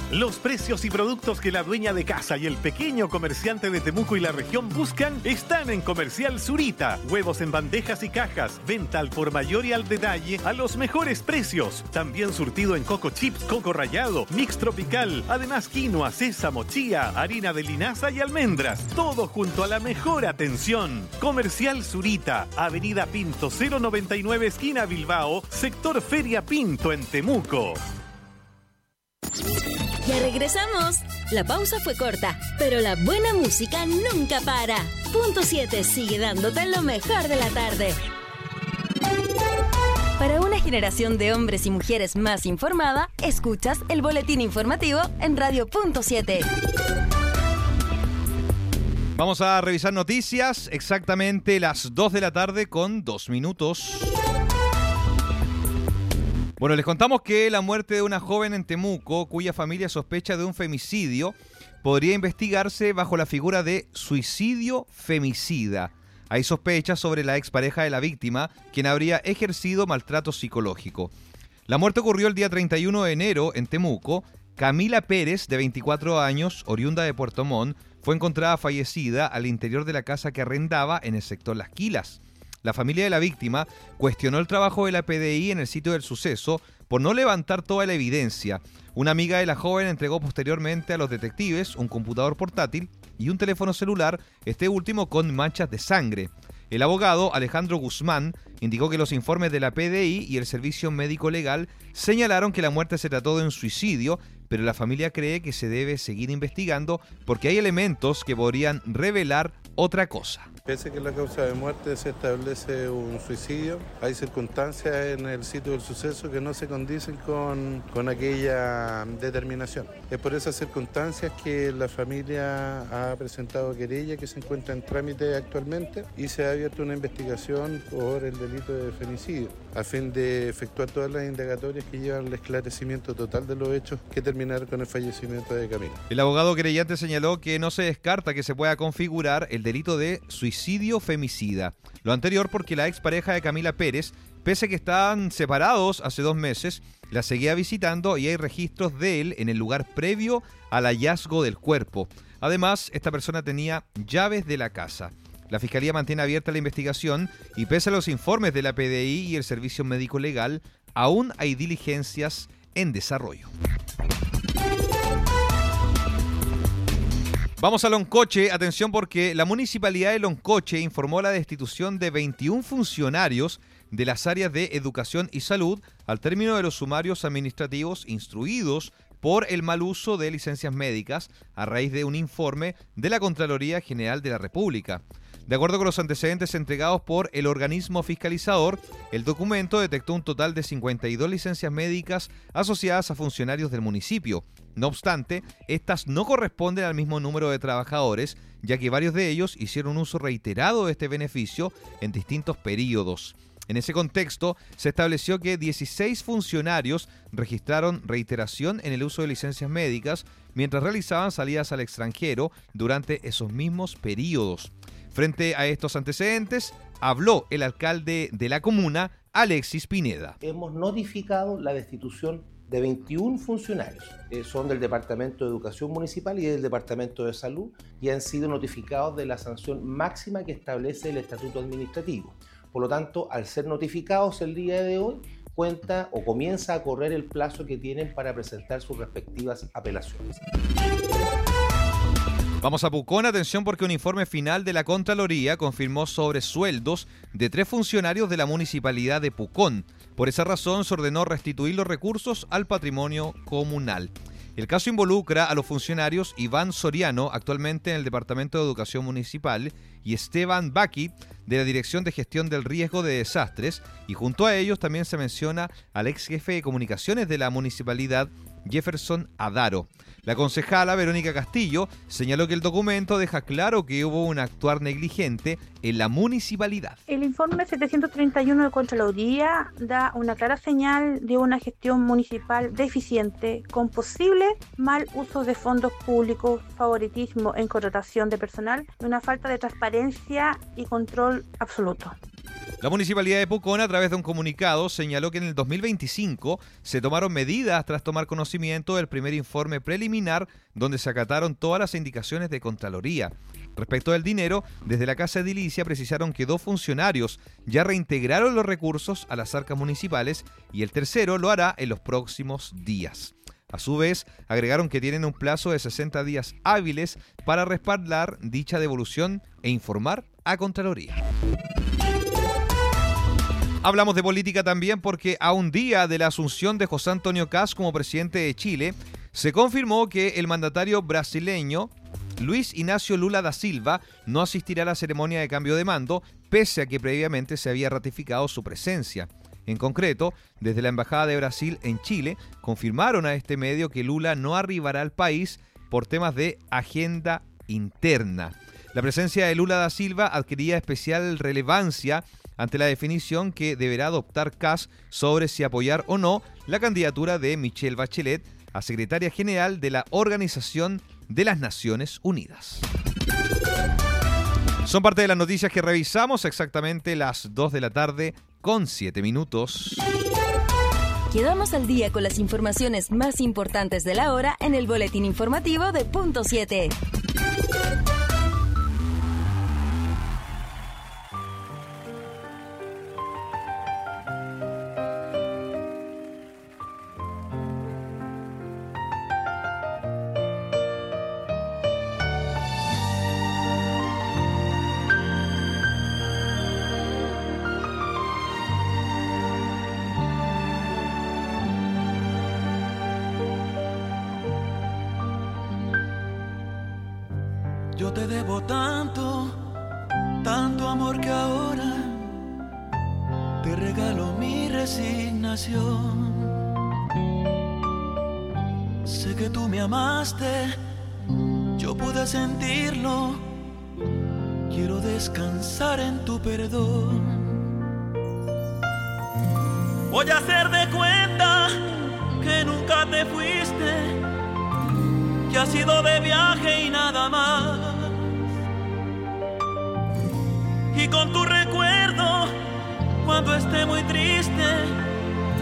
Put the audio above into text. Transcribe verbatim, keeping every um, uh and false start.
Los precios y productos que la dueña de casa y el pequeño comerciante de Temuco y la región buscan están en Comercial Zurita. Huevos en bandejas y cajas, venta al por mayor y al detalle a los mejores precios. También surtido en coco chips, coco rallado, mix tropical, además quinoa, sésamo, chía, harina de linaza y almendras. Todo junto a la mejor atención. Comercial Zurita, Avenida Pinto cero noventa y nueve, esquina Bilbao, sector Feria Pinto en Temuco. Ya regresamos. La pausa fue corta, pero la buena música nunca para. Punto siete sigue dándote lo mejor de la tarde. Para una generación de hombres y mujeres más informada, escuchas el boletín informativo en Radio Punto siete. Vamos a revisar noticias, exactamente las dos de la tarde con dos minutos. Bueno, les contamos que la muerte de una joven en Temuco, cuya familia sospecha de un femicidio, podría investigarse bajo la figura de suicidio femicida. Hay sospechas sobre la expareja de la víctima, quien habría ejercido maltrato psicológico. La muerte ocurrió el día treinta y uno de enero en Temuco. Camila Pérez, de veinticuatro años, oriunda de Puerto Montt, fue encontrada fallecida al interior de la casa que arrendaba en el sector Las Quilas. La familia de la víctima cuestionó el trabajo de la P D I en el sitio del suceso por no levantar toda la evidencia. Una amiga de la joven entregó posteriormente a los detectives un computador portátil y un teléfono celular, este último con manchas de sangre. El abogado Alejandro Guzmán indicó que los informes de la P D I y el Servicio Médico Legal señalaron que la muerte se trató de un suicidio, pero la familia cree que se debe seguir investigando porque hay elementos que podrían revelar otra cosa. Pese a que la causa de muerte se establece un suicidio, hay circunstancias en el sitio del suceso que no se condicen con, con aquella determinación. Es por esas circunstancias que la familia ha presentado querella que se encuentra en trámite actualmente y se ha abierto una investigación por el delito de femicidio, a fin de efectuar todas las indagatorias que llevan al esclarecimiento total de los hechos que terminaron con el fallecimiento de Camila. El abogado querellante señaló que no se descarta que se pueda configurar el delito de suicidio femicida. Lo anterior porque la expareja de Camila Pérez, pese a que estaban separados hace dos meses, la seguía visitando y hay registros de él en el lugar previo al hallazgo del cuerpo. Además, esta persona tenía llaves de la casa. La Fiscalía mantiene abierta la investigación y pese a los informes de la P D I y el Servicio Médico Legal, aún hay diligencias en desarrollo. Vamos a Loncoche, atención porque la Municipalidad de Loncoche informó la destitución de veintiún funcionarios de las áreas de Educación y Salud al término de los sumarios administrativos instruidos por el mal uso de licencias médicas a raíz de un informe de la Contraloría General de la República. De acuerdo con los antecedentes entregados por el organismo fiscalizador, el documento detectó un total de cincuenta y dos licencias médicas asociadas a funcionarios del municipio. No obstante, estas no corresponden al mismo número de trabajadores, ya que varios de ellos hicieron uso reiterado de este beneficio en distintos períodos. En ese contexto, se estableció que dieciséis funcionarios registraron reiteración en el uso de licencias médicas mientras realizaban salidas al extranjero durante esos mismos períodos. Frente a estos antecedentes, habló el alcalde de la comuna, Alexis Pineda. Hemos notificado la destitución de veintiún funcionarios. Eh, son del Departamento de Educación Municipal y del Departamento de Salud y han sido notificados de la sanción máxima que establece el Estatuto Administrativo. Por lo tanto, al ser notificados el día de hoy, cuenta o comienza a correr el plazo que tienen para presentar sus respectivas apelaciones. Vamos a Pucón, atención porque un informe final de la Contraloría confirmó sobresueldos de tres funcionarios de la Municipalidad de Pucón. Por esa razón se ordenó restituir los recursos al patrimonio comunal. El caso involucra a los funcionarios Iván Soriano, actualmente en el Departamento de Educación Municipal, y Esteban Baki, de la Dirección de Gestión del Riesgo de Desastres, y junto a ellos también se menciona al ex jefe de comunicaciones de la municipalidad, Jefferson Adaro. La concejala Verónica Castillo señaló que el documento deja claro que hubo un actuar negligente en la municipalidad. El informe setecientos treinta y uno de Contraloría da una clara señal de una gestión municipal deficiente con posible mal uso de fondos públicos, favoritismo en contratación de personal y una falta de transparencia y control absoluto. La Municipalidad de Pucón, a través de un comunicado, señaló que en el dos mil veinticinco se tomaron medidas tras tomar conocimiento del primer informe preliminar donde se acataron todas las indicaciones de Contraloría. Respecto del dinero, desde la Casa Edilicia precisaron que dos funcionarios ya reintegraron los recursos a las arcas municipales y el tercero lo hará en los próximos días. A su vez, agregaron que tienen un plazo de sesenta días hábiles para respaldar dicha devolución e informar a Contraloría. Hablamos de política también porque a un día de la asunción de José Antonio Kast como presidente de Chile, se confirmó que el mandatario brasileño Luis Ignacio Lula da Silva no asistirá a la ceremonia de cambio de mando, pese a que previamente se había ratificado su presencia. En concreto, desde la Embajada de Brasil en Chile, confirmaron a este medio que Lula no arribará al país por temas de agenda interna. La presencia de Lula da Silva adquiría especial relevancia ante la definición que deberá adoptar Kast sobre si apoyar o no la candidatura de Michelle Bachelet a secretaria general de la Organización de las Naciones Unidas. Son parte de las noticias que revisamos, exactamente las dos de la tarde con siete minutos. Quedamos al día con las informaciones más importantes de la hora en el boletín informativo de Punto siete. Yo te debo tanto, tanto amor que ahora te regalo mi resignación. Sé que tú me amaste, yo pude sentirlo. Quiero descansar en tu perdón. Voy a hacer de cuenta que nunca te fuiste, que has ido de viaje y nada más. Y con tu recuerdo, cuando esté muy triste,